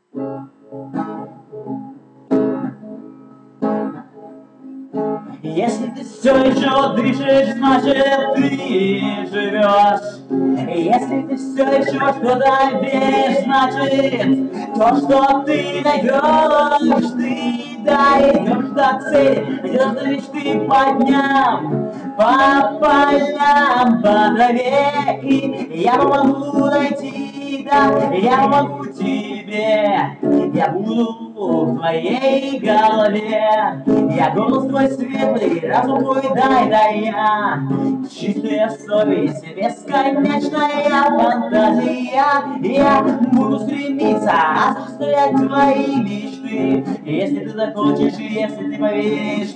Если ты все еще дышишь, значит ты живешь. Если ты все еще что-то веришь, значит то, что ты найдешь, ты дойдешь до цели, дойдешь до мечты по дням, по полям, по траве. И я помогу найти, да, я помогу тебе. Я буду в твоей голове. Я голос твой светлый, разум твой дай я. Чистая совесть, бесконечная фантазия. Я буду стремиться осуществлять твои мечты. Если ты захочешь, если ты поверишь,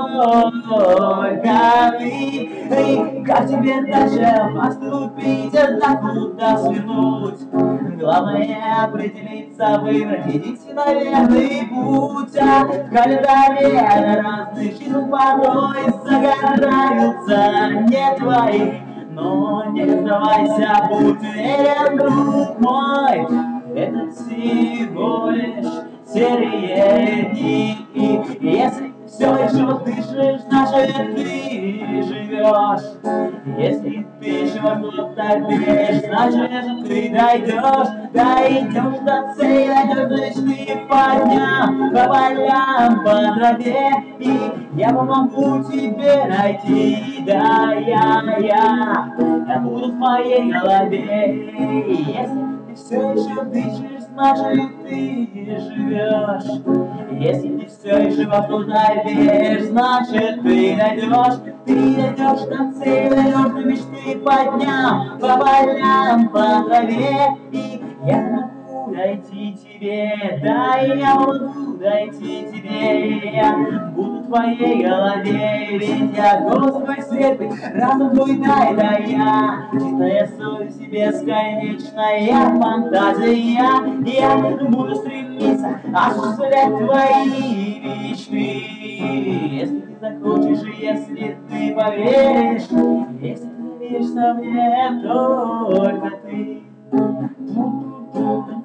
только ты. Как тебе дальше поступить, да куда свернуть? Главное определиться, выбрать единственно верный путь. А в календаре разных чисел порой загораются не твои. Но не сдавайся, будь уверен, друг мой, это всего лишь серые дни. И если все еще дышишь, значит ты живешь. Если ты еще что-то веришь, значит ты дойдешь до цели, дойдешь до мечты по дням, по полям, по траве. И я помогу тебе найти, да, я буду в твоей голове. Если ты все еще дышишь, значит ты живешь. Если ты все еще во что-то веришь, значит ты дойдешь до цели, дойдешь до мечты по дням, по полям, по траве. И я могу найти тебе, да, я могу найти тебе. Я буду в твоей голове, ведь я голос твой светлый, разум твой да я. Чистая совесть и бесконечная фантазия. Я буду стремиться осуществлять твои мечты. Если ты захочешь, если ты поверишь, если ты веришь, что мне только ты.